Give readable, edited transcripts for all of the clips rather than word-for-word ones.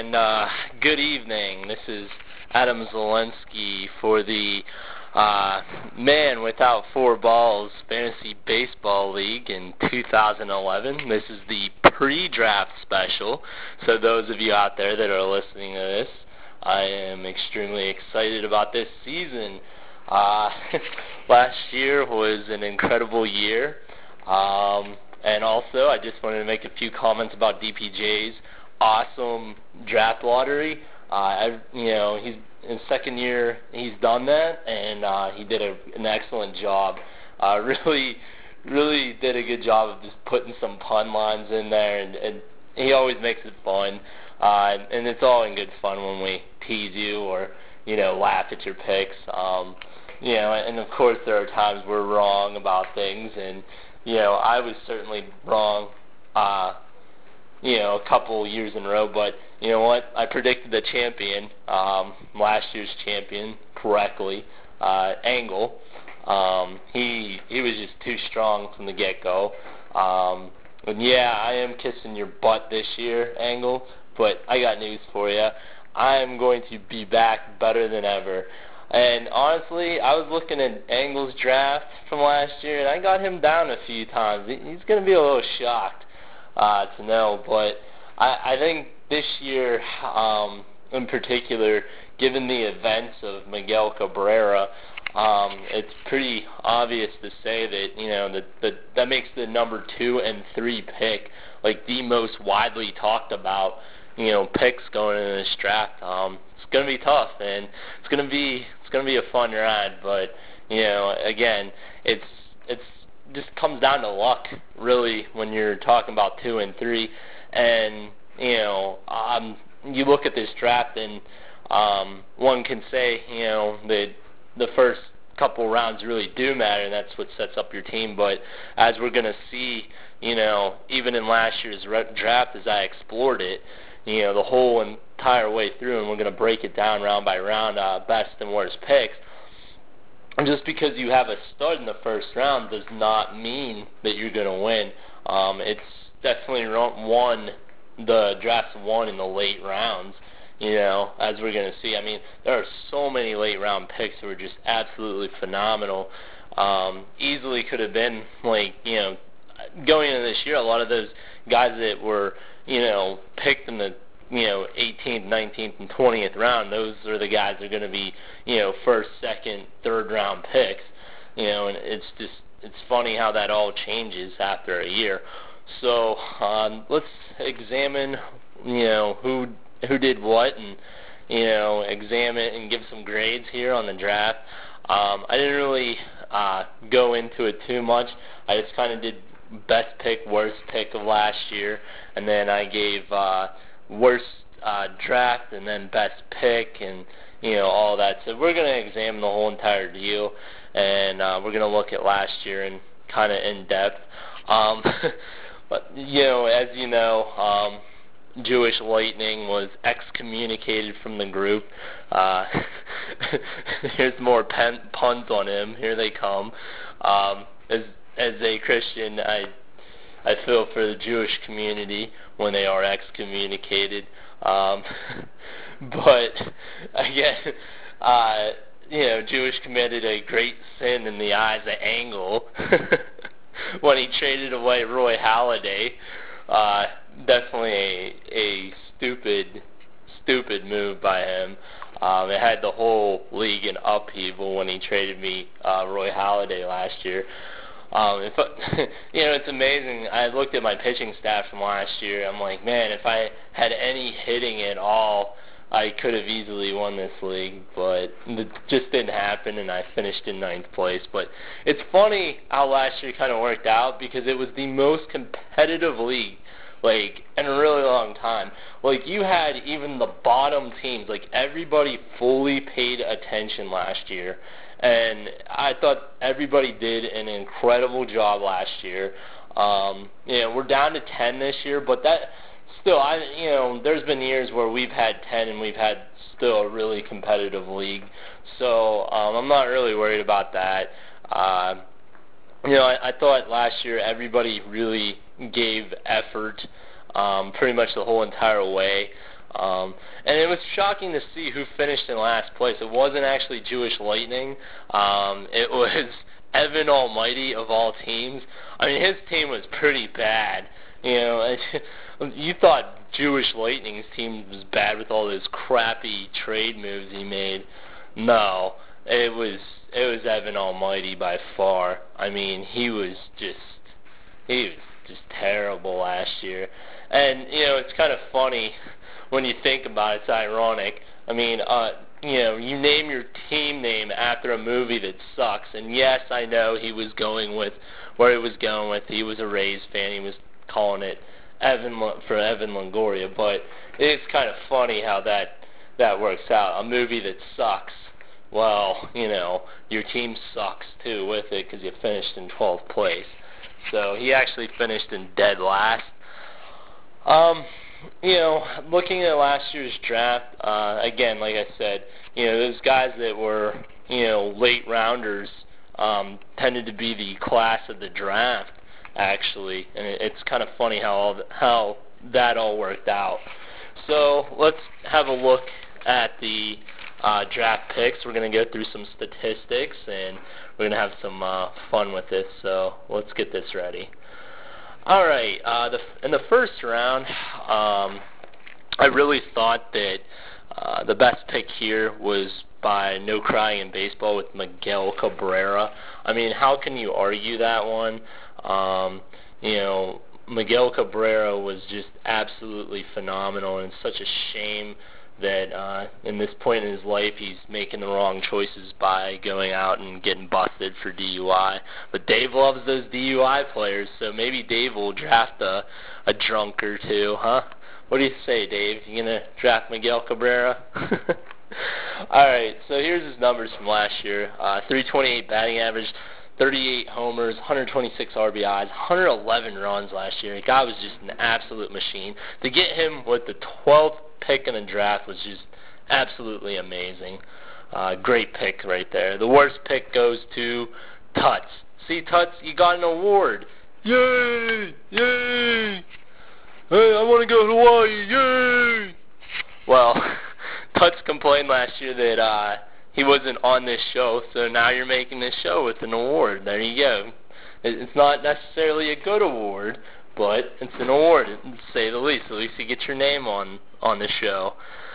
and good evening. This is Adam Zelensky for the Man Without Four Balls Fantasy Baseball League in 2011. This is the pre-draft special, so those of you out there that are listening to this, I am extremely excited about this season. Last year was an incredible year, and also I just wanted to make a few comments about DPJ's awesome draft lottery. He's in his second year he's done that, and he did an excellent job. Really did a good job of just putting some pun lines in there, and he always makes it fun. And it's all in good fun when we tease you or laugh at your picks. And of course there are times we're wrong about things, and I was certainly wrong. A couple years in a row, but you know what? I predicted the champion, last year's champion, correctly, Angle. He was just too strong from the get-go. And yeah, I am kissing your butt this year, Angle, but I got news for you. I am going to be back better than ever. And honestly, I was looking at Angle's draft from last year, and I got him down a few times. He's going to be a little shocked to know, but I think this year, in particular, given the events of Miguel Cabrera, it's pretty obvious to say that that makes the number 2 and 3 pick like the most widely talked about picks going into this draft. It's going to be tough, and it's going to be a fun ride, but again, it's just comes down to luck, really, when you're talking about 2 and 3. And you look at this draft, and one can say that the first couple rounds really do matter, and that's what sets up your team. But as we're going to see, even in last year's draft, as I explored it, the whole entire way through, and we're going to break it down round by round, best and worst picks. And just because you have a stud in the first round does not mean that you're going to win. It's definitely the draft's won in the late rounds, as we're going to see. I mean, there are so many late round picks that were just absolutely phenomenal. Easily could have been, going into this year, a lot of those guys that were, picked in the 18th, 19th, and 20th round, those are the guys that are going to be, first, second, third round picks, and it's funny how that all changes after a year. So let's examine, who did what, and examine and give some grades here on the draft. I didn't really go into it too much. I just kind of did best pick, worst pick of last year, and then I gave worst draft and then best pick and all that. So we're going to examine the whole entire deal, and we're going to look at last year and kind of in depth. But as you know, Jewish Lightning was excommunicated from the group. Here's more puns on him. Here they come. As a Christian, I feel for the Jewish community when they are excommunicated. But again, Jewish committed a great sin in the eyes of Angle when he traded away Roy Halladay. Definitely a stupid move by him. It had the whole league in upheaval when he traded me Roy Halladay last year. It's amazing. I looked at my pitching staff from last year. I'm like, man, if I had any hitting at all, I could have easily won this league, but it just didn't happen, and I finished in 9th place. But it's funny how last year kind of worked out, because it was the most competitive league, in a really long time. You had even the bottom teams, everybody fully paid attention last year. And I thought everybody did an incredible job last year. We're down to 10 this year, but that still, there's been years where we've had 10 and we've had still a really competitive league. So I'm not really worried about that. I thought last year everybody really gave effort pretty much the whole entire way. And it was shocking to see who finished in last place. It wasn't actually Jewish Lightning. It was Evan Almighty of all teams. I mean, his team was pretty bad. You know, you thought Jewish Lightning's team was bad with all those crappy trade moves he made. No, it was Evan Almighty by far. I mean, he was just terrible last year. And you know, it's kind of funny when you think about it. It's ironic. I mean, you know, you name your team name after a movie that sucks. And yes, I know he was going with where he was going with. He was a Rays fan. He was calling it Evan Longoria. But it's kind of funny how that works out. A movie that sucks. Well, you know, your team sucks too with it because you finished in 12th place. So he actually finished in dead last. You know, looking at last year's draft, again, like I said, you know, those guys that were, you know, late rounders tended to be the class of the draft, actually. And it's kind of funny how that all worked out. So let's have a look at the draft picks. We're going to go through some statistics, and we're going to have some fun with this. So let's get this ready. All right, in the first round, I really thought that the best pick here was by No Crying in Baseball with Miguel Cabrera. I mean, how can you argue that one? You know, Miguel Cabrera was just absolutely phenomenal, and it's such a shame that in this point in his life he's making the wrong choices by going out and getting busted for DUI. But Dave loves those DUI players, so maybe Dave will draft a drunk or two, huh? What do you say, Dave? You gonna draft Miguel Cabrera? Alright, so here's his numbers from last year. 328 batting average, 38 homers, 126 RBIs, 111 runs last year. The guy was just an absolute machine. To get him with the 12th pick in the draft was just absolutely amazing. Great pick right there. The worst pick goes to Tuts. See, Tuts, you got an award. Yay! Yay! Hey, I want to go to Hawaii. Yay! Well, Tuts complained last year that he wasn't on this show, so now you're making this show with an award. There you go. It's not necessarily a good award, but it's an award, to say the least. At least you get your name on the show.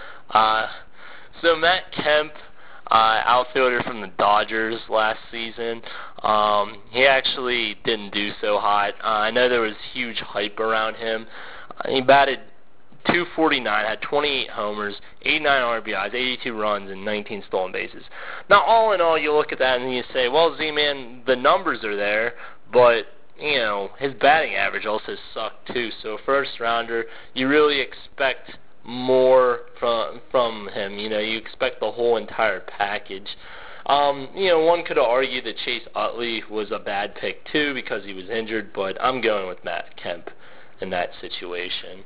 So Matt Kemp, outfielder from the Dodgers last season, he actually didn't do so hot. I know there was huge hype around him. He batted .249, had 28 homers, 89 RBIs, 82 runs, and 19 stolen bases. Now, all in all, you look at that and you say, well, Z-Man, the numbers are there, but you know, his batting average also sucked too. So first rounder, you really expect more from him. You know, you expect the whole entire package. You know, one could argue that Chase Utley was a bad pick too because he was injured, but I'm going with Matt Kemp in that situation.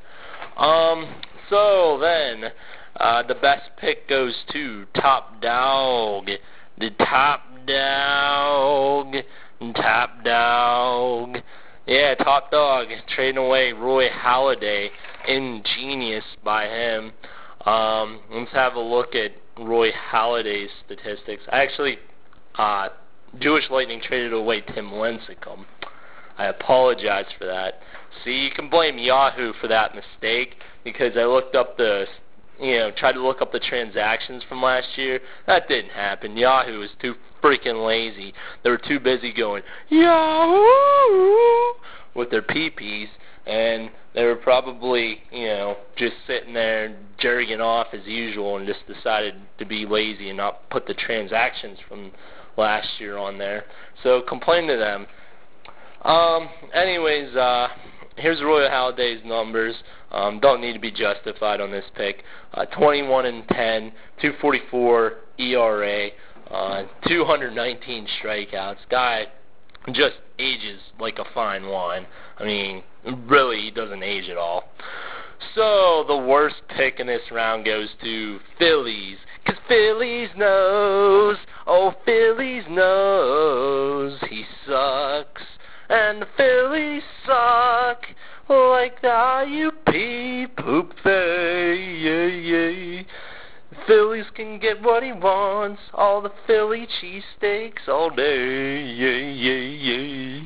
So then, the best pick goes to Top Dog. The Top Dog. Top Dog. Yeah, Top Dog. Trading away Roy Halladay. Ingenious by him. Let's have a look at Roy Halladay's statistics. Actually, Jewish Lightning traded away Tim Lincecum. I apologize for that. See, you can blame Yahoo for that mistake because I looked up tried to look up the transactions from last year. That didn't happen. Yahoo was too freaking lazy. They were too busy going, Yahoo! with their pee-pees, and they were probably, you know, just sitting there jerking off as usual and just decided to be lazy and not put the transactions from last year on there. So complain to them. Anyways, here's Roy Halladay's numbers. Don't need to be justified on this pick. 21-10, 2.44 ERA, 219 strikeouts. Guy just ages like a fine wine. I mean, really, he doesn't age at all. So the worst pick in this round goes to Phillies. 'Cause Phillies knows, oh, Phillies knows he sucks. And the Phillies suck like the IUP. pee poop day, yeah. Phillies can get what he wants, all the Philly cheesesteaks all day, yeah.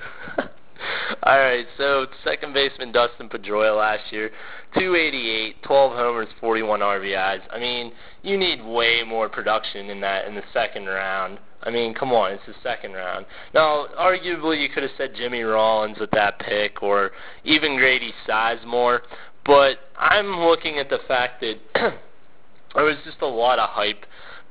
Alright, so second baseman Dustin Pedroia last year, 288, 12 homers, 41 RBIs. I mean, you need way more production in that in the second round. I mean, come on, it's the second round. Now, arguably, you could have said Jimmy Rollins with that pick, or even Grady Sizemore, but I'm looking at the fact that there was just a lot of hype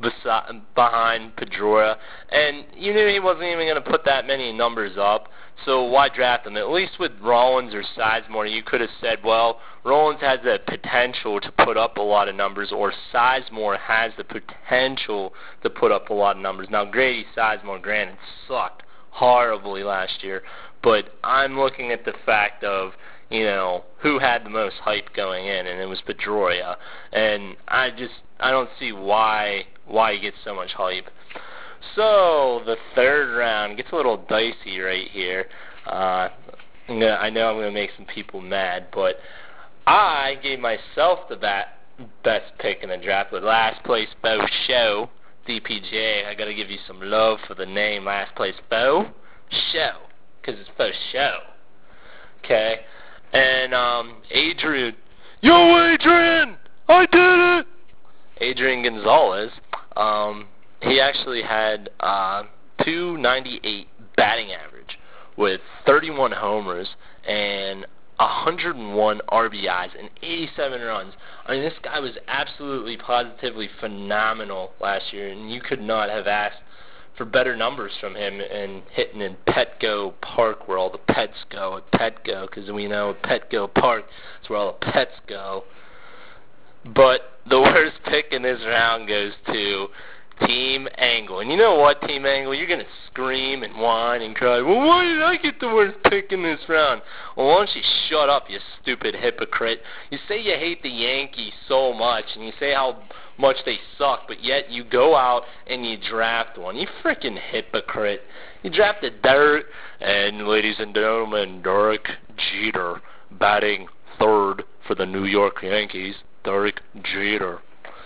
behind Pedroia, and you knew he wasn't even going to put that many numbers up, so why draft him? At least with Rollins or Sizemore, you could have said, well, Rollins has the potential to put up a lot of numbers, or Sizemore has the potential to put up a lot of numbers. Now, Grady Sizemore, granted, sucked horribly last year, but I'm looking at the fact of, you know, who had the most hype going in, and it was Pedroia. And I don't see why he gets so much hype. So, the third round gets a little dicey right here. I know I'm going to make some people mad, but I gave myself the best pick in the draft with Last Place Bo Show, DPJ. I got to give you some love for the name Last Place Bo Show, because it's Bo Show. Okay? And Adrian, yo Adrian, I did it! Adrian Gonzalez, he actually had .298 batting average with 31 homers and 101 RBIs and 87 runs. I mean, this guy was absolutely positively phenomenal last year, and you could not have asked for better numbers from him, and hitting in Petco Park where all the pets go at Petco, because we know at Petco Park is where all the pets go. But the worst pick in this round goes to Team Angle. And you know what, Team Angle? You're going to scream and whine and cry, well, why did I get the worst pick in this round? Well, why don't you shut up, you stupid hypocrite? You say you hate the Yankees so much, and you say how much they suck, but yet you go out and you draft one. You freaking hypocrite. You drafted Derek, and ladies and gentlemen, Derek Jeter, batting third for the New York Yankees. Derek Jeter.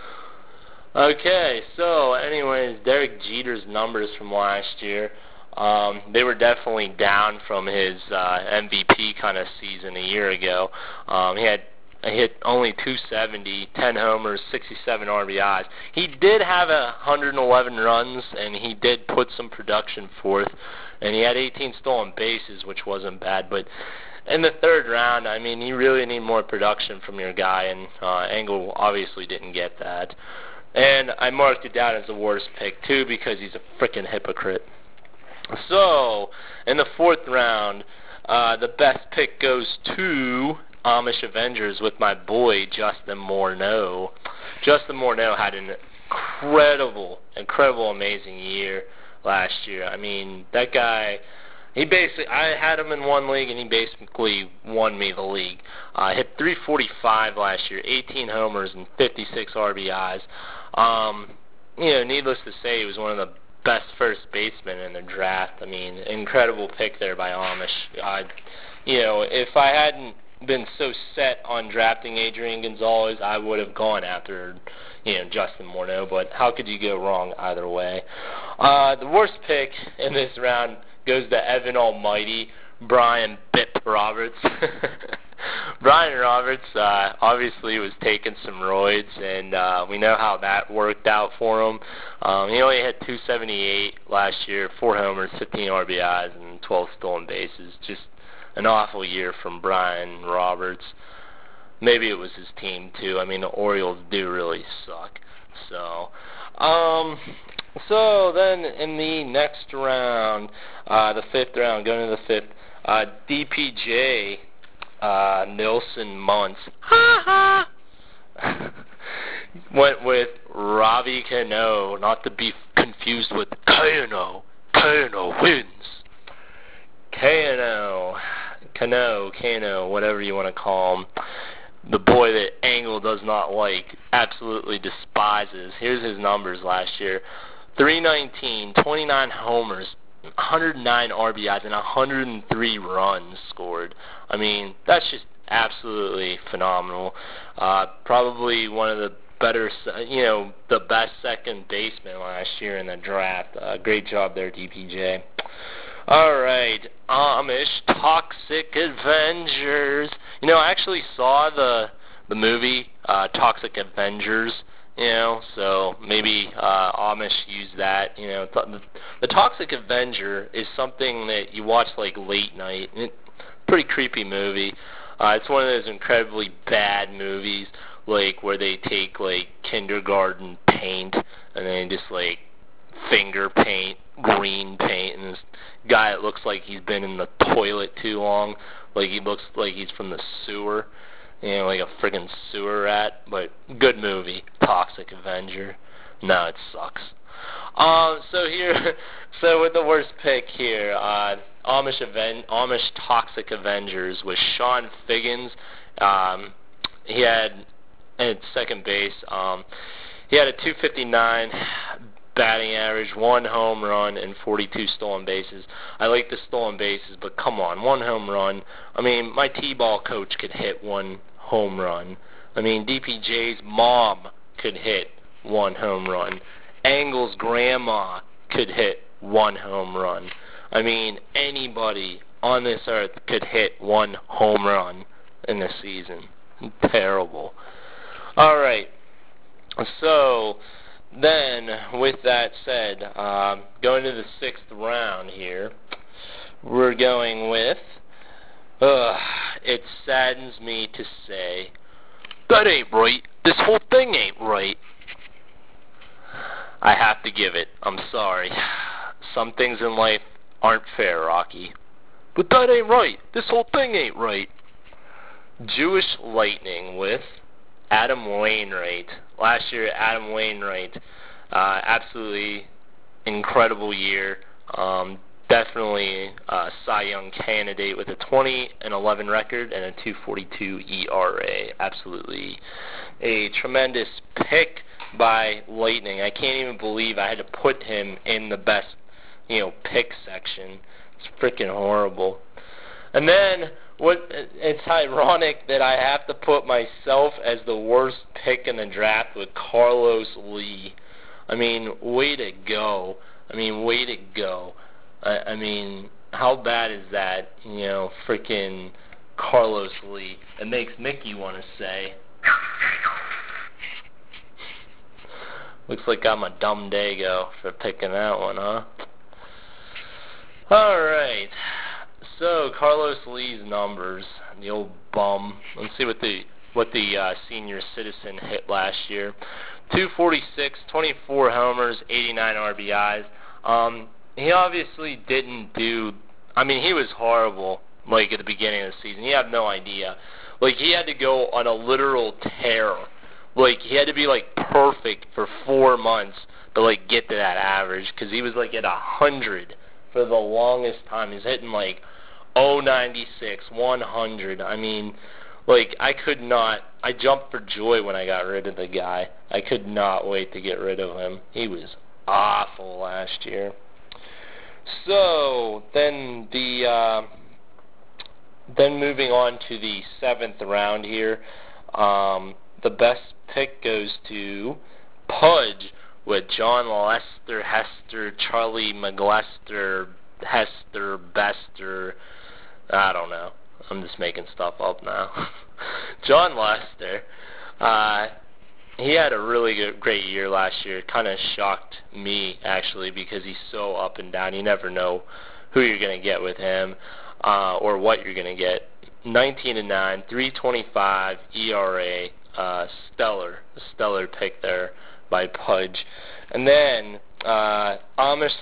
Okay, so anyways, Derek Jeter's numbers from last year, they were definitely down from his MVP kind of season a year ago. He hit only .270, 10 homers, 67 RBIs. He did have 111 runs, and he did put some production forth, and he had 18 stolen bases, which wasn't bad. But in the third round, I mean, you really need more production from your guy, and Angle obviously didn't get that. And I marked it down as the worst pick, too, because he's a freaking hypocrite. So, in the fourth round, the best pick goes to Amish Avengers with my boy, Justin Morneau. Justin Morneau had an incredible, amazing year last year. I mean, that guy, I had him in one league, and he basically won me the league. Hit .345 last year, 18 homers and 56 RBIs. Needless to say, he was one of the best first basemen in the draft. I mean, incredible pick there by Amish. If I hadn't been so set on drafting Adrian Gonzalez, I would have gone after, Justin Morneau, but how could you go wrong either way? The worst pick in this round goes to Evan Almighty, Brian Bip Roberts. Brian Roberts obviously was taking some roids, and we know how that worked out for him. He only hit .278 last year, 4 homers, 15 RBIs, and 12 stolen bases. Just an awful year from Brian Roberts. Maybe it was his team, too. I mean, the Orioles do really suck. So then in the next round, the fifth round, going to the fifth, DPJ Nelson Muntz went with Robbie Cano, not to be confused with Cano. Cano wins. Cano, whatever you want to call him. The boy that Angle does not like, absolutely despises. Here's his numbers last year. .319, 29 homers, 109 RBIs, and 103 runs scored. I mean, that's just absolutely phenomenal. Probably one of the better, the best second baseman last year in the draft. Great job there, DPJ. All right, Amish Toxic Avengers. I actually saw the movie Toxic Avengers. So maybe Amish use that. The Toxic Avenger is something that you watch like late night. Pretty creepy movie. It's one of those incredibly bad movies, like where they take like kindergarten paint and then just like finger paint, green paint, and this guy that looks like he's been in the toilet too long, like he looks like he's from the sewer, like a friggin' sewer rat. But good movie, Toxic Avenger. No, it sucks. So with the worst pick here, Amish Toxic Avengers was Sean Figgins. He had at second base. He had a .259 batting average, 1 home run, and 42 stolen bases. I like the stolen bases, but come on, 1 home run. I mean, my T-ball coach could hit 1 home run. I mean, DPJ's mom could hit 1 home run. Angle's grandma could hit 1 home run. I mean, anybody on this earth could hit 1 home run in a season. Terrible. All right. So then, with that said, going to the 6th round here, we're going with, it saddens me to say, that ain't right. This whole thing ain't right. I have to give it. I'm sorry. Some things in life aren't fair, Rocky. But that ain't right. This whole thing ain't right. Jewish Lightning with Adam Wainwright. Last year, Adam Wainwright, absolutely incredible year. Definitely a Cy Young candidate with a 20-11 record and a .242 ERA. Absolutely a tremendous pick by Lightning. I can't even believe I had to put him in the best, pick section. It's freaking horrible. And then it's ironic that I have to put myself as the worst pick in the draft with Carlos Lee. I mean, way to go. Way to go. I mean, how bad is that? Freaking Carlos Lee. It makes Mickey want to say. Looks like I'm a dumb dago for picking that one, huh? Alright. So, Carlos Lee's numbers, the old bum. Let's see what the senior citizen hit last year. 246, 24 homers, 89 RBIs. He obviously didn't do... he was horrible, at the beginning of the season. You have no idea. He had to go on a literal tear. He had to be, perfect for 4 months to, get to that average, because he was, at 100 for the longest time. He's hitting, 096, 100. I could not... I jumped for joy when I got rid of the guy. I could not wait to get rid of him. He was awful last year. So, then moving on to the 7th round here, the best pick goes to Pudge with John Lester, Hester, Charlie McLester, Hester, Bester, I don't know. I'm just making stuff up now. John Lester, he had a really great year last year. Kind of shocked me, actually, because he's so up and down. You never know who you're going to get with him or what you're going to get. 19-9, 3.25 ERA, stellar pick there by Pudge. And then Amish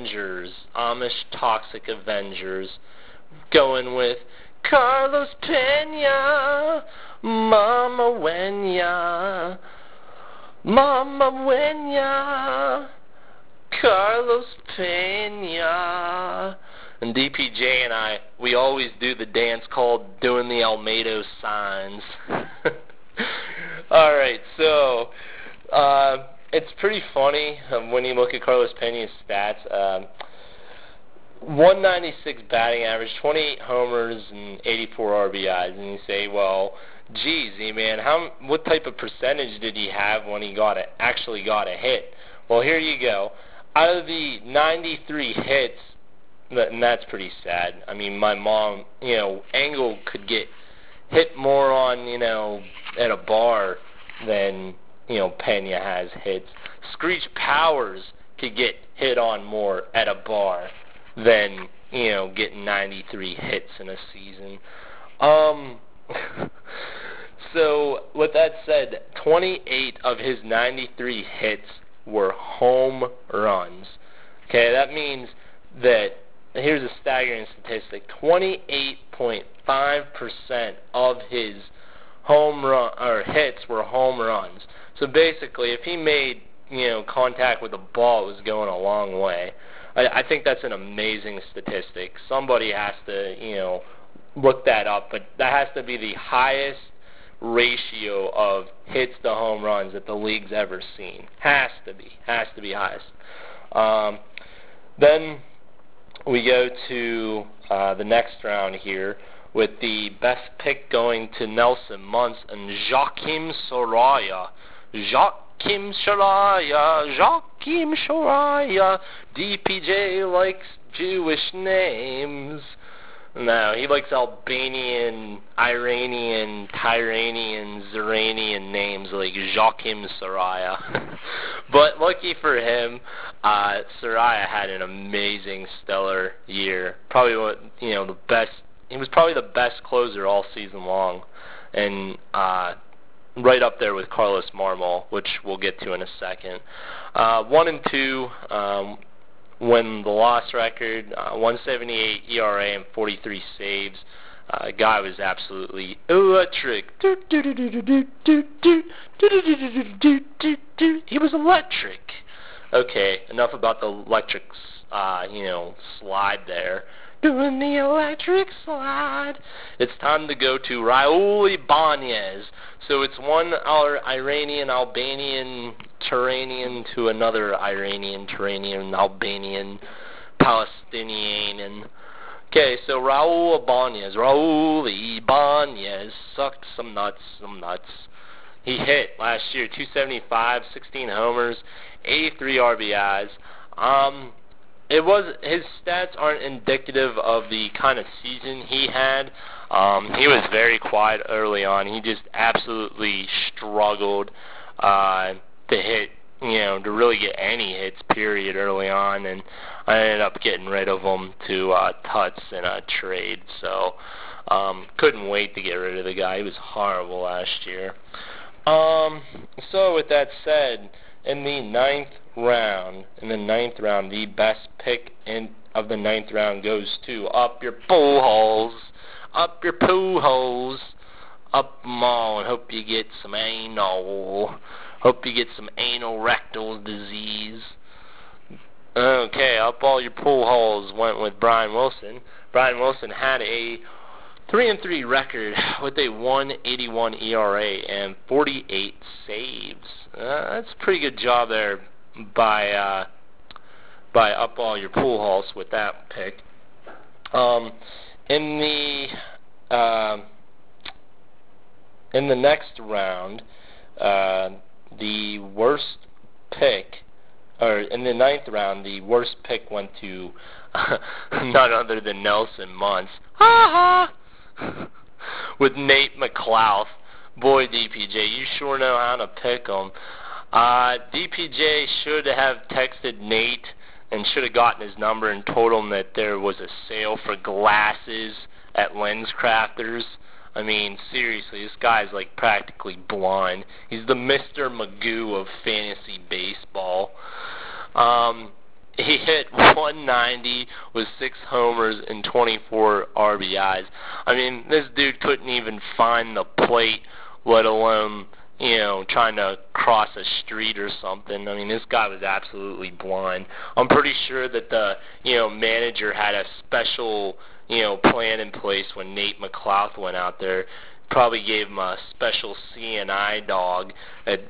Toxic Avengers, going with Carlos Pena, Mama Wenya, Carlos Pena. And DPJ and I, we always do the dance called doing the Almeida signs. Alright, so it's pretty funny when you look at Carlos Pena's stats. 196 batting average, 28 homers, and 84 RBIs. And you say, well, geez, man, what type of percentage did he have when he actually got a hit? Well, here you go. Out of the 93 hits, and that's pretty sad. I mean, my mom, Engel could get hit more on, at a bar than, Pena has hits. Screech Powers could get hit on more at a bar than, getting 93 hits in a season. So, with that said, 28 of his 93 hits were home runs. Okay, that means that, here's a staggering statistic, 28.5% of his home run or hits were home runs. So basically, if he made, contact with the ball, it was going a long way. I think that's an amazing statistic. Somebody has to, look that up, but that has to be the highest ratio of hits to home runs that the league's ever seen. Has to be highest. Then we go to the next round here with the best pick going to Nelson Muntz and Joakim Soraya. Joakim Soraya. DPJ likes Jewish names. No, he likes Albanian, Iranian, Tyranian, Zeranian names like Joakim Soraya. But lucky for him, Soraya had an amazing, stellar year. Probably the best. He was probably the best closer all season long, and right up there with Carlos Marmol, which we'll get to in a second. 1 and 2. When the loss record, 178 ERA and 43 saves. Guy was absolutely electric. He was electric. Okay, enough about the electric, slide there. Doing the electric slide. It's time to go to Raul Ibanez. So it's one Iranian, Albanian, Turanian to another Iranian, Turanian, Albanian, Palestinian. Okay, so Raul Ibanez sucked some nuts. He hit last year 275, 16 homers, 83 RBIs. His stats aren't indicative of the kind of season he had. He was very quiet early on. He just absolutely struggled to hit, to really get any hits, period, early on, and I ended up getting rid of him to Tuts in a trade. So couldn't wait to get rid of the guy. He was horrible last year. So with that said, in the ninth round, the best pick of the ninth round goes to Up Your Pujols, up them all, and hope you get some anal rectal disease. Okay, Up All Your Pujols went with Brian Wilson. Brian Wilson had a 3-3 record with a 181 ERA and 48 saves. That's a pretty good job there by Up All Your Pujols with that pick. In the next round, the worst pick, or in the ninth round, the worst pick went to none other than Nelson Muntz. Ha ha! With Nate McLouth. Boy, DPJ, you sure know how to pick them. DPJ should have texted Nate and should have gotten his number and told him that there was a sale for glasses at LensCrafters. I mean, seriously, this guy's like practically blind. He's the Mr. Magoo of fantasy baseball. He hit 190 with 6 homers and 24 RBIs. I mean, this dude couldn't even find the plate, let alone, trying to cross a street or something. I mean, this guy was absolutely blind. I'm pretty sure that the, manager had a special, plan in place when Nate McLouth went out there. Probably gave him a special CNI dog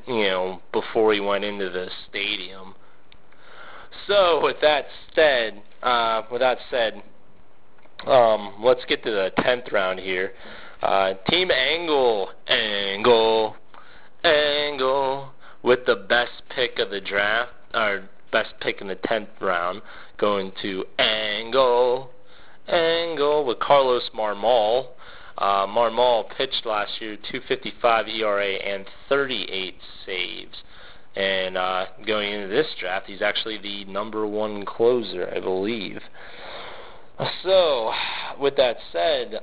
before he went into the stadium. So, with that said, with that said, let's get to the 10th round here. Team Angle, with the best pick of the draft, or best pick in the 10th round, going to Angle with Carlos Marmol. Marmol pitched last year, 2.55 ERA and 38 saves. And going into this draft, he's actually the #1 closer, I believe. So, with that said,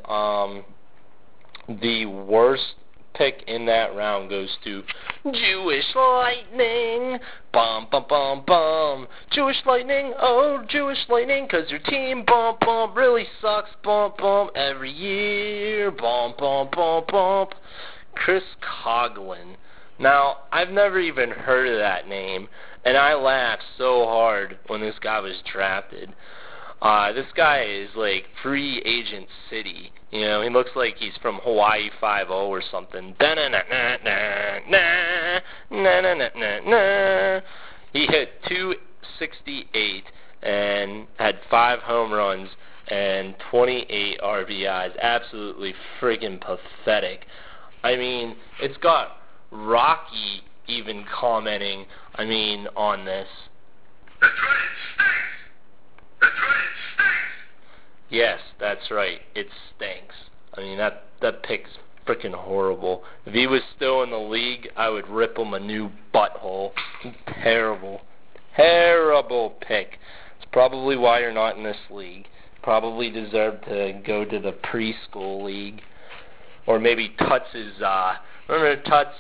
the worst pick in that round goes to Jewish Lightning. Bum, bum, bum, bum. Jewish Lightning, oh, Jewish Lightning, 'cause your team, bum, bum, really sucks, bum, bum, every year, bum, bum, bum, bum. Chris Coghlan. Now, I've never even heard of that name, and I laughed so hard when this guy was drafted. This guy is like free agent city. You know, he looks like he's from Hawaii 5-0 or something. He hit 268 and had 5 home runs and 28 RBIs. Absolutely friggin' pathetic. I mean, it's got Rocky even commenting, on this. That's right, it stinks. That's right, it stinks. Yes, that's right. It stinks. That pick's freaking horrible. If he was still in the league, I would rip him a new butthole. Terrible. Terrible pick. It's probably why you're not in this league. Probably deserve to go to the preschool league. Or maybe Tuts is, remember Tuts,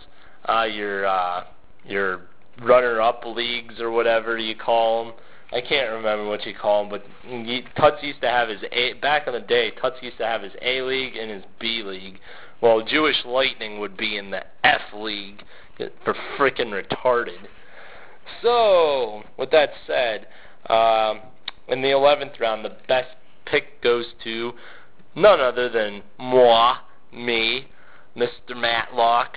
your runner-up leagues or whatever you call them? I can't remember what you call them, but Tuts used to have his back in the day, Tuts used to have his A league and his B league. Well, Jewish Lightning would be in the F league for frickin' retarded. So, with that said, in the 11th round, the best pick goes to none other than me, Mr. Matlock.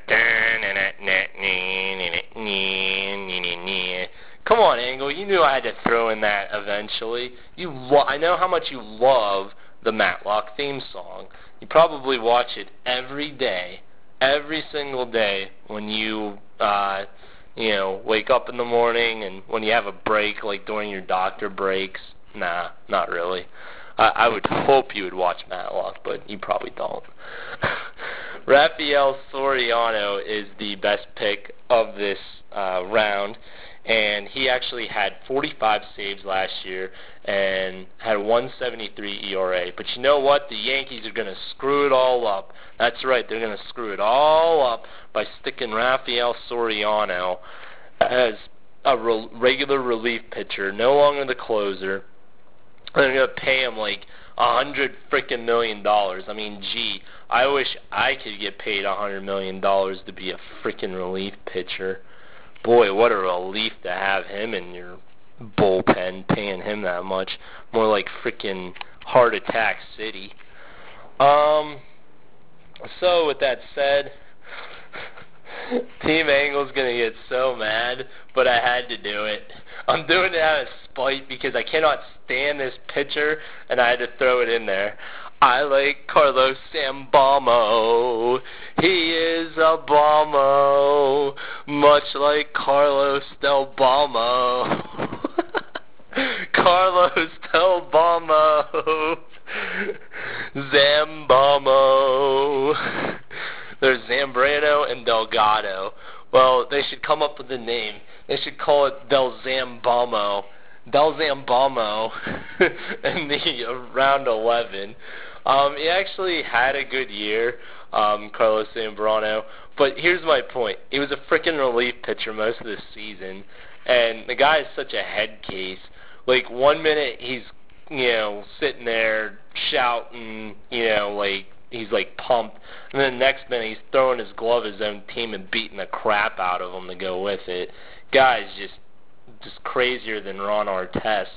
Come on, Angle. You knew I had to throw in that eventually. I know how much you love the Matlock theme song. You probably watch it every day, every single day when you, wake up in the morning and when you have a break, like during your doctor breaks. Nah, not really. I would hope you would watch Matlock, but you probably don't. Rafael Soriano is the best pick of this round. And he actually had 45 saves last year and had a 1.73 ERA. But you know what? The Yankees are going to screw it all up. That's right. They're going to screw it all up by sticking Rafael Soriano as a regular relief pitcher, no longer the closer. They're going to pay him like $100 million. Gee, I wish I could get paid $100 million to be a freaking relief pitcher. Boy, what a relief to have him in your bullpen, paying him that much. More like freaking Heart Attack City. So, with that said, Team Angle's going to get so mad, but I had to do it. I'm doing it out of spite because I cannot stand this pitcher, and I had to throw it in there. I like Carlos Sambamo. He is a bombo, much like Carlos Del Balmo. Carlos Del Balmo. Zambamo. There's Zambrano and Delgado. Well, they should come up with a name. They should call it Del Zambamo. Del Zambamo in the round 11. He actually had a good year, Carlos Zambrano, but here's my point. He was a freaking relief pitcher most of the season, and the guy is such a head case. Like, 1 minute he's, sitting there shouting, like he's like pumped, and then the next minute he's throwing his glove at his own team and beating the crap out of them to go with it. Guy's just crazier than Ron Artest.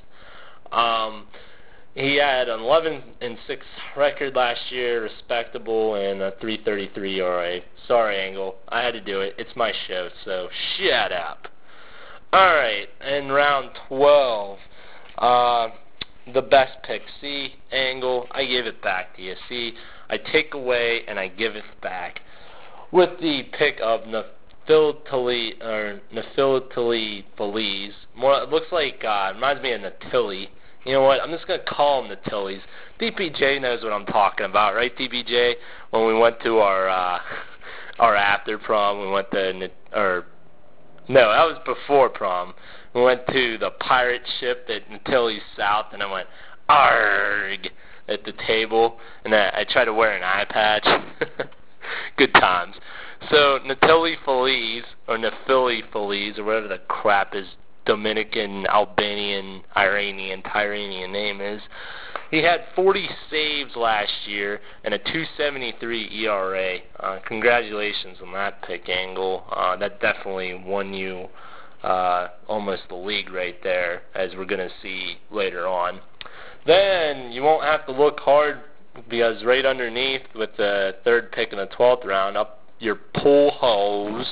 He had an 11-6 record last year, respectable, and a 3.33 ERA. Sorry, Angle. I had to do it. It's my show, so shut up. All right, in round 12, The best pick, C, Angle, I give it back to you. C, I take away and I give it back. With the pick of Nephiltili Feliz, more, it looks like, reminds me of Natilli. You know what, I'm just going to call them Natillis. DPJ knows what I'm talking about, right, DPJ? When we went to our after prom, we went to, no, that was before prom. We went to the pirate ship at Natilli's South, and I went, arg, at the table, and I tried to wear an eye patch. Good times. So, Natilli Feliz, or Nephili Feliz, or whatever the crap his Dominican, Albanian, Iranian, Tyranian name is, he had 40 saves last year and a 2.73 ERA. Congratulations on that pick, Angle. That definitely won you almost the league right there, as we're going to see later on. Then you won't have to look hard, because right underneath, with the third pick in the 12th round, up your pull hose,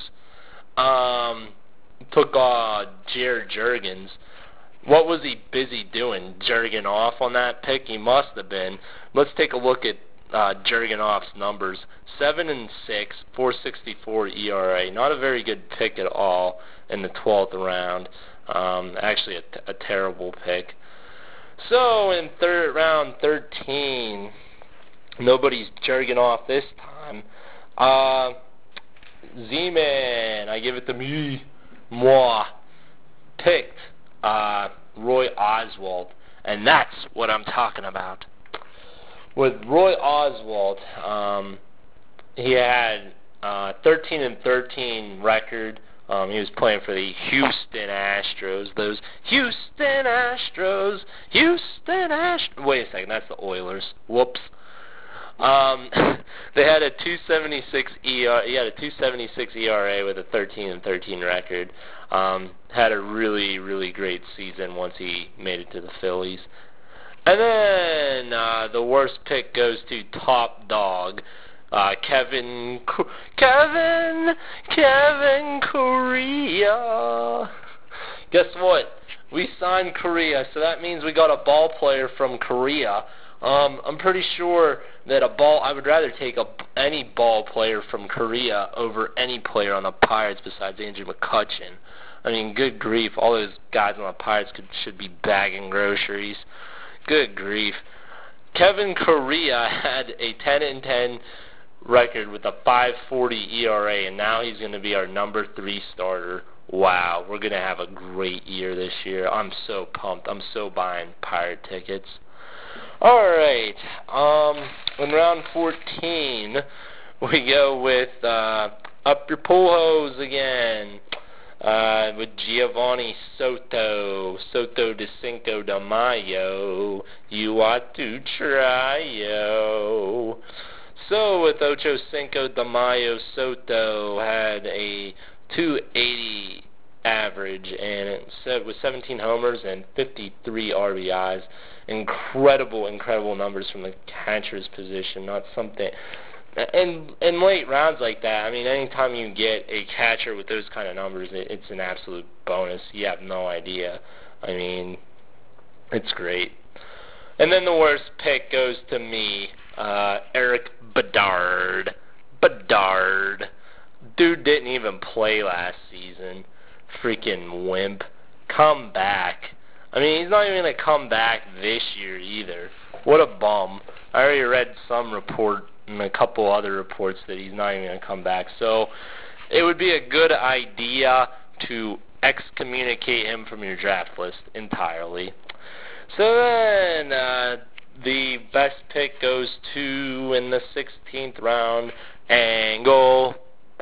took Jared Jurgens. What was he busy doing? Jerking off on that pick? He must have been. Let's take a look at Jurgenoff's numbers. 7-6, 4.64 ERA. Not a very good pick at all in the 12th round. Actually, a terrible pick. So in round 13, nobody's jerking off this time. Z-Man, I give it to me. Moi. Picked Roy Oswalt, and that's what I'm talking about. With Roy Oswalt, he had 13-13 record. He was playing for the Houston Astros. Those Houston Astros. Wait a second, that's the Oilers. Whoops. They had a 2.76 ERA. He had a 2.76 ERA with a 13-13 record. Had a really, really great season once he made it to the Phillies. And then the worst pick goes to Top Dog, Kevin Correa. Guess what? We signed Korea, so that means we got a ball player from Korea. I'm pretty sure that I would rather take any ball player from Korea over any player on the Pirates besides Andrew McCutchen. I mean, good grief, all those guys on the Pirates should be bagging groceries. Good grief. Kevin Correa had a 10-10 record with a 5.40 ERA, and now he's going to be our number 3 starter. Wow, we're going to have a great year this year. I'm so pumped. I'm so buying Pirate tickets. Alright, in round 14, we go with Up Your Pool Hose again, with Giovanni Soto de Cinco de Mayo. You ought to try, yo. So, with Ocho Cinco de Mayo, Soto had a 280 average, and it said with 17 homers and 53 RBIs. Incredible numbers from the catcher's position. Not something. And in late rounds like that, I mean, anytime you get a catcher with those kind of numbers, it's an absolute bonus. You have no idea. I mean, it's great. And then the worst pick goes to me, Eric Bedard. Dude didn't even play last season. Freaking wimp. Come back. I mean, he's not even going to come back this year either. What a bum. I already read some report and a couple other reports that he's not even going to come back. So it would be a good idea to excommunicate him from your draft list entirely. So then the best pick goes to, in the 16th round, Angle,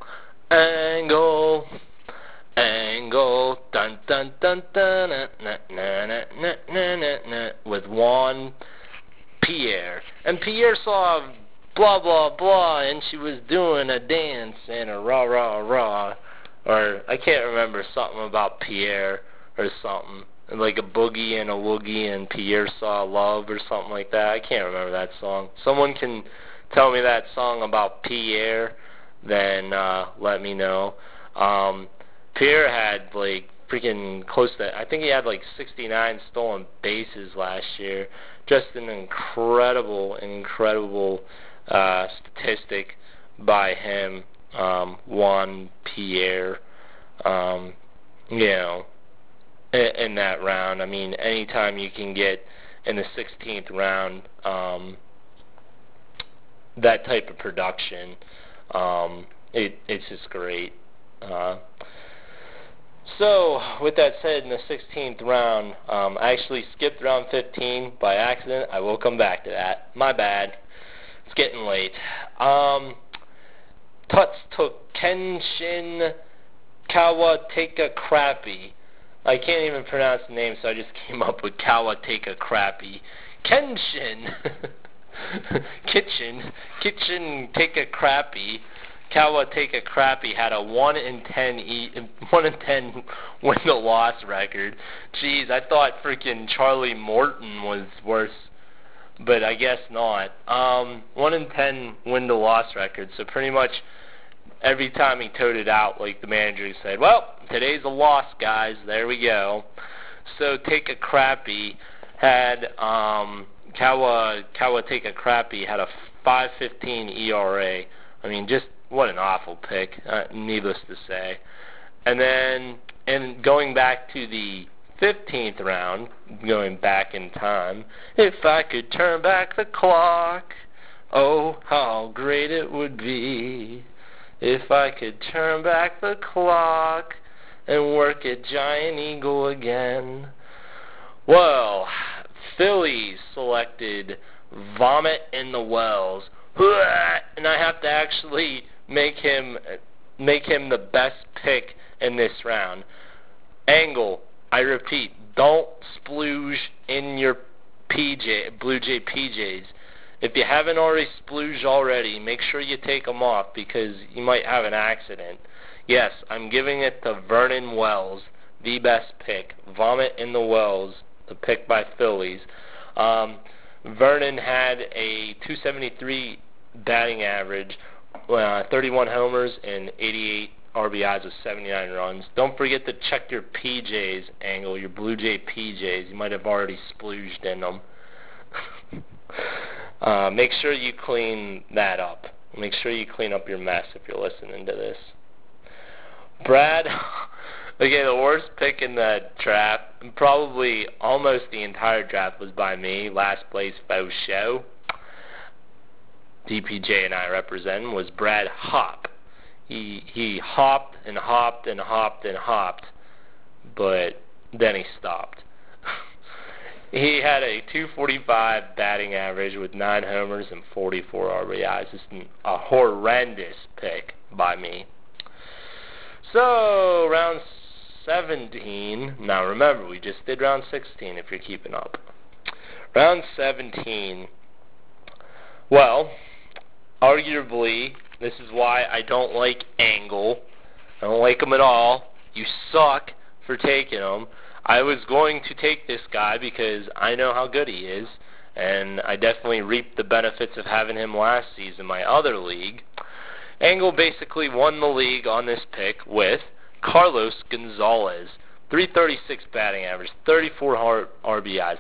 dun dun dun dun, na na na na na na na, with Juan Pierre. And Pierre saw blah blah blah, and she was doing a dance and a rah rah rah, or I can't remember, something about Pierre or something, like a boogie and a woogie and Pierre saw love or something like that. I can't remember that song. Someone can tell me that song about Pierre, then let me know. Pierre had like freaking close to, I think he had like 69 stolen bases last year. Just an incredible statistic by him, Juan Pierre, in that round. I mean, anytime you can get in the 16th round that type of production, it's just great. So, with that said, in the 16th round, I actually skipped round 15 by accident. I will come back to that. My bad. It's getting late. Tuts took Kenshin Kawateka Crappy. I can't even pronounce the name, so I just came up with Kawateka Crappy. Kenshin Kitchen Take a Crappy. Kawateka Crappy had a 1 in 10 win-to-loss record. Jeez, I thought freaking Charlie Morton was worse, but I guess not. 1 in 10 win-to-loss record. So pretty much every time he toed it out, like the manager said, well, today's a loss, guys. There we go. So Take a Crappy had Kawateka Crappy had a 5.15 ERA. I mean, just what an awful pick, needless to say. And then, going back to the 15th round, going back in time, if I could turn back the clock, oh, how great it would be. If I could turn back the clock and work at Giant Eagle again. Well, Phillies selected Vomit in the Wells. And I have to actually make him the best pick in this round. Angle, I repeat, don't splooge in your Blue Jay PJs. If you haven't already splooged already, make sure you take them off because you might have an accident. Yes, I'm giving it to Vernon Wells, the best pick. Vomit in the Wells, the pick by Phillies. Vernon had a .273 batting average, 31 homers and 88 RBIs with 79 runs. Don't forget to check your PJs, Angle, your Blue Jay PJs. You might have already splooged in them. Make sure you clean that up. Make sure you clean up your mess if you're listening to this. Brad, okay, the worst pick in the draft, probably almost the entire draft was by me. Last place faux show. DPJ and I represent was Brad Hop. He hopped and hopped and hopped and hopped, but then he stopped. He had a .245 batting average with 9 homers and 44 RBIs. Just a horrendous pick by me. So, round 17. Now remember, we just did round 16 if you're keeping up. Round 17. Well, arguably, this is why I don't like Angle. I don't like him at all. You suck for taking him. I was going to take this guy because I know how good he is, and I definitely reaped the benefits of having him last season in my other league. Angle basically won the league on this pick with Carlos Gonzalez. 336 batting average, 34 RBIs,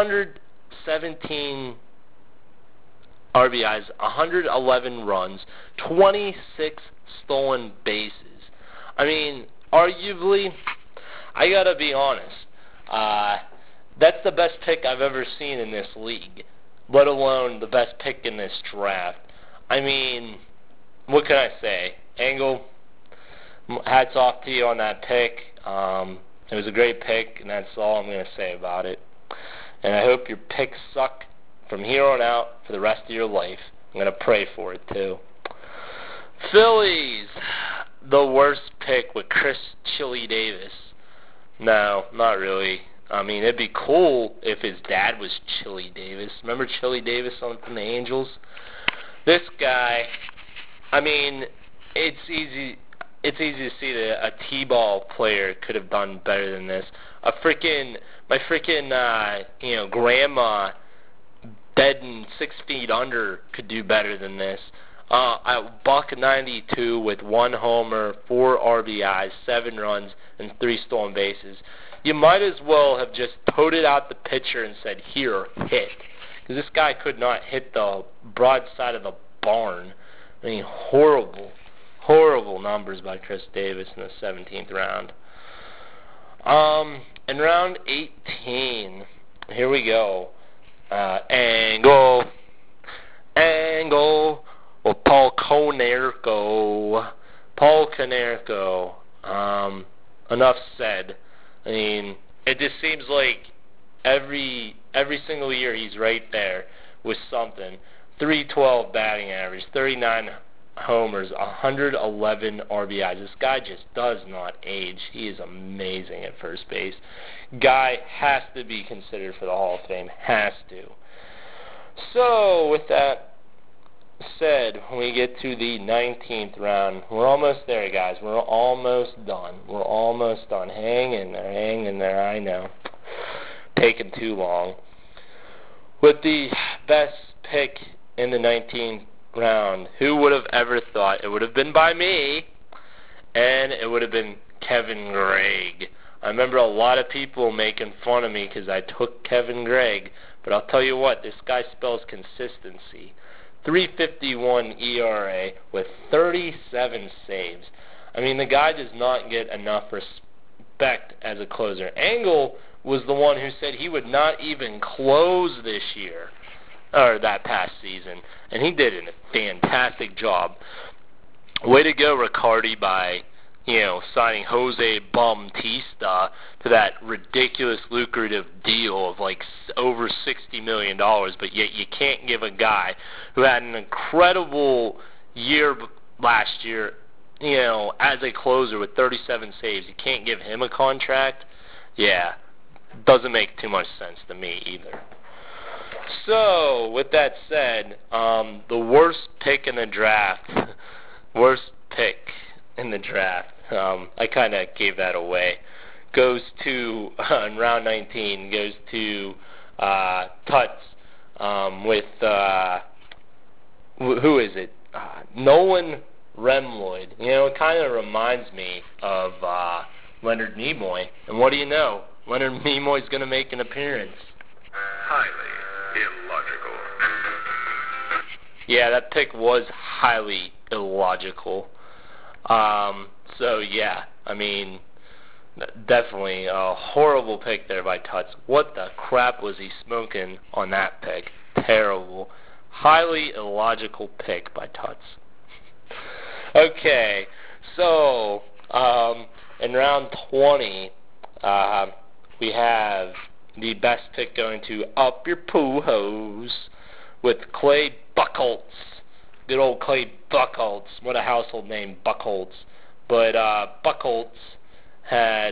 117 RBIs, 111 runs, 26 stolen bases. I mean, arguably, I gotta be honest, that's the best pick I've ever seen in this league, let alone the best pick in this draft. I mean, what can I say? Angle, hats off to you on that pick. It was a great pick, and that's all I'm going to say about it. And I hope your picks suck from here on out for the rest of your life. I'm going to pray for it, too. Phillies, the worst pick with Chris Chili Davis. No, not really. I mean, it'd be cool if his dad was Chili Davis. Remember Chili Davis from the Angels? This guy, I mean, it's easy to see that a T-ball player could have done better than this. My freaking grandma bedding 6 feet under could do better than this. A $192 with 1 homer, 4 RBIs, 7 runs, and 3 stolen bases. You might as well have just toted out the pitcher and said, "Here, hit." Because this guy could not hit the broadside of the barn. I mean, horrible, horrible numbers by Chris Davis in the 17th round. In round 18, here we go. Angle, or Paul Konerko. Enough said. I mean, it just seems like every single year he's right there with something. 312 batting average, 39 homers, 111 RBIs. This guy just does not age. He is amazing at first base. Guy has to be considered for the Hall of Fame. Has to. So, with that said, when we get to the 19th round, we're almost there, guys. We're almost done. We're almost done. Hang in there. I know. Taking too long. With the best pick in the 19th round, who would have ever thought? It would have been by me, and it would have been Kevin Gregg. I remember a lot of people making fun of me because I took Kevin Gregg, but I'll tell you what, this guy spells consistency. 3.51 ERA with 37 saves. I mean, the guy does not get enough respect as a closer. Angle was the one who said he would not even close this year, or that past season, and he did a fantastic job. Way to go, Riccardi, by signing Jose Bautista to that ridiculous lucrative deal of like over $60 million, but yet you can't give a guy who had an incredible year last year, as a closer with 37 saves, you can't give him a contract? Yeah, doesn't make too much sense to me either. So, with that said, the worst pick in the draft, I kind of gave that away, goes to, in round 19, goes to Tuts with, who is it? Nolan Remloyd. It kind of reminds me of Leonard Nimoy. And what do you know? Leonard Nimoy's going to make an appearance. Highly illogical. Yeah, that pick was highly illogical. So, yeah, I mean, definitely a horrible pick there by Tuts. What the crap was he smoking on that pick? Terrible. Highly illogical pick by Tuts. Okay, so, in round 20, we have the best pick going to Up Your Pujols with Clay Buchholz. Good old Clay Buchholz. What a household name, Buchholz. But Buchholz had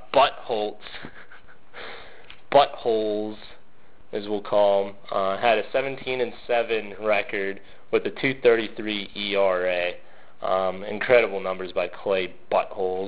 buttholes, as we'll call them, had a 17-7 record with a 2.33 ERA. Incredible numbers by Clay Buttholes.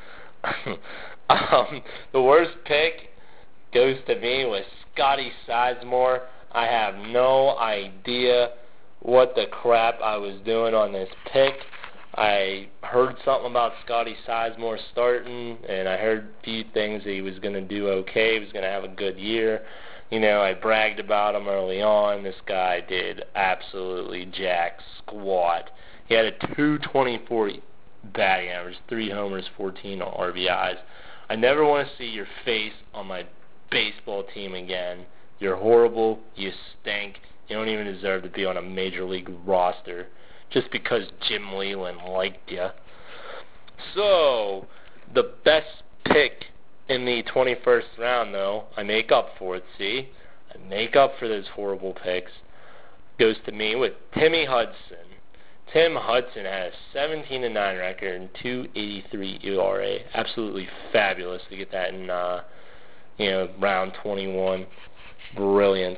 The worst pick goes to me with Scotty Sizemore. I have no idea what the crap I was doing on this pick. I heard something about Scotty Sizemore starting, and I heard a few things that he was going to do okay. He was going to have a good year. I bragged about him early on. This guy did absolutely jack squat. He had a 224 batting average, 3 homers, 14 RBIs. I never want to see your face on my baseball team again. You're horrible. You stink. You don't even deserve to be on a major league roster just because Jim Leyland liked you. So, the best pick in the 21st round, though, I make up for it, see? I make up for those horrible picks. Goes to me with Timmy Hudson. Tim Hudson had a 17-9 record and 2.83 ERA. Absolutely fabulous to get that in, round 21. Brilliant.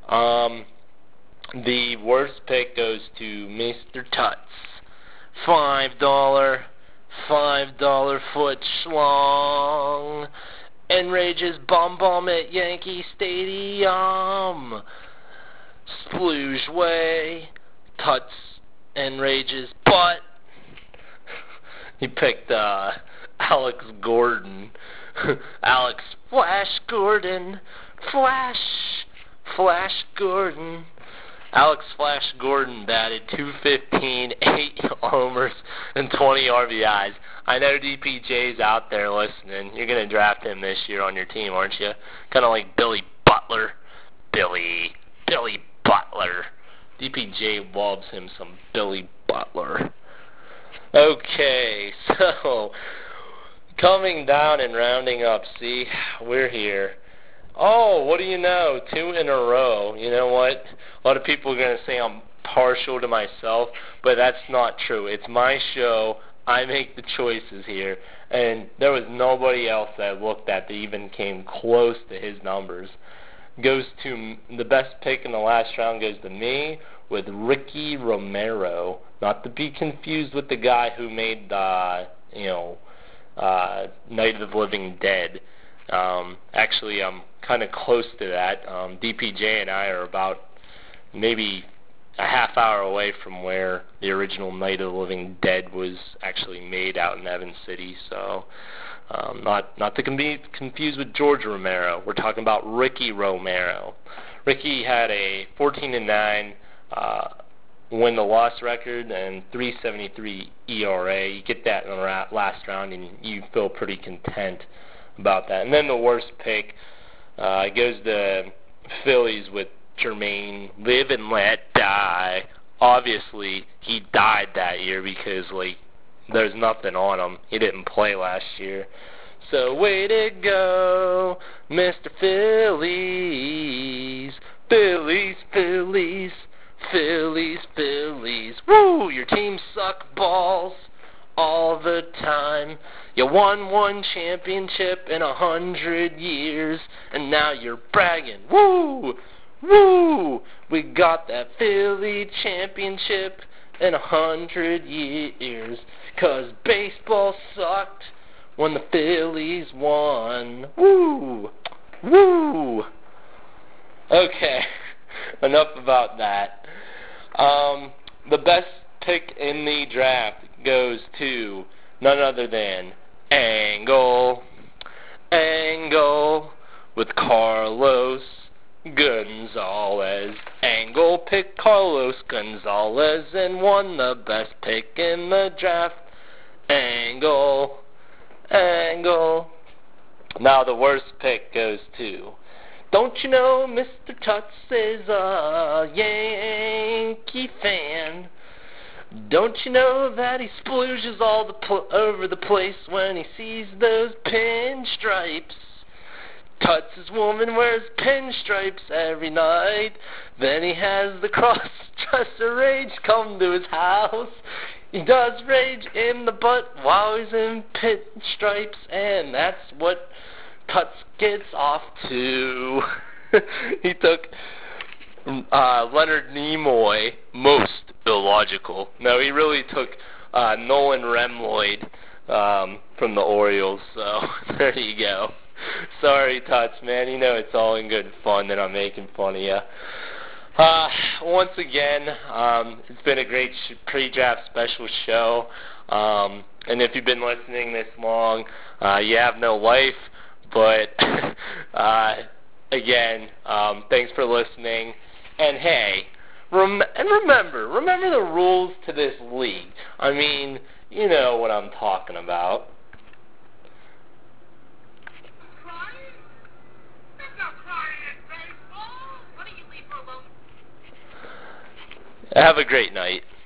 The worst pick goes to Mr. Tuts. $5 foot schlong. Enrages bomb at Yankee Stadium. Splooge way. Tuts enrages butt. He picked Alex Gordon. Alex Flash Gordon. Flash Gordon. Alex Flash Gordon batted .215, 8 homers, and 20 RBIs. I know DPJ's out there listening. You're going to draft him this year on your team, aren't you? Kind of like Billy Butler. Billy Butler. DPJ loves him some Billy Butler. Okay, so coming down and rounding up. See, we're here. Oh, what do you know? 2 in a row. You know what? A lot of people are going to say I'm partial to myself, but that's not true. It's my show. I make the choices here, and there was nobody else that I looked at that even came close to his numbers. Goes to the best pick in the last round goes to me with Ricky Romero. Not to be confused with the guy who made Night of the Living Dead. Actually, I'm kind of close to that. DPJ and I are about maybe a half hour away from where the original Night of the Living Dead was actually made out in Evans City. So, not to be confused with George Romero. We're talking about Ricky Romero. Ricky had a 14-9 win-to-loss record and 3.73 ERA. You get that in the last round, and you feel pretty content about that. And then the worst pick goes to Phillies with Jermaine Live and Let Die. Obviously, he died that year because there's nothing on him. He didn't play last year. So way to go, Mr. Phillies. Phillies. Woo! Your team suck balls all the time. You won 1 championship in 100 years, and now you're bragging. Woo! We got that Philly championship in 100 years, 'cause baseball sucked when the Phillies won. Woo! Okay, enough about that. The best pick in the draft goes to none other than Angle with Carlos Gonzalez. Angle picked Carlos Gonzalez and won the best pick in the draft. Angle. Now the worst pick goes to, don't you know Mr. Tuts is a Yankee fan? Don't you know that he splooges all over the place when he sees those pinstripes? Tuts' woman wears pinstripes every night. Then he has the cross-dresser rage come to his house. He does rage in the butt while he's in pinstripes, and that's what Tuts gets off to. He took Leonard Nimoy, most illogical. No, he really took Nolan Remloyd from the Orioles, so there you go. Sorry, Tuts, man. You know it's all in good fun that I'm making fun of you. Once again, it's been a great pre-draft special show. And if you've been listening this long, you have no life. But, again, thanks for listening. And, hey, remember the rules to this league. I mean, you know what I'm talking about. Have a great night.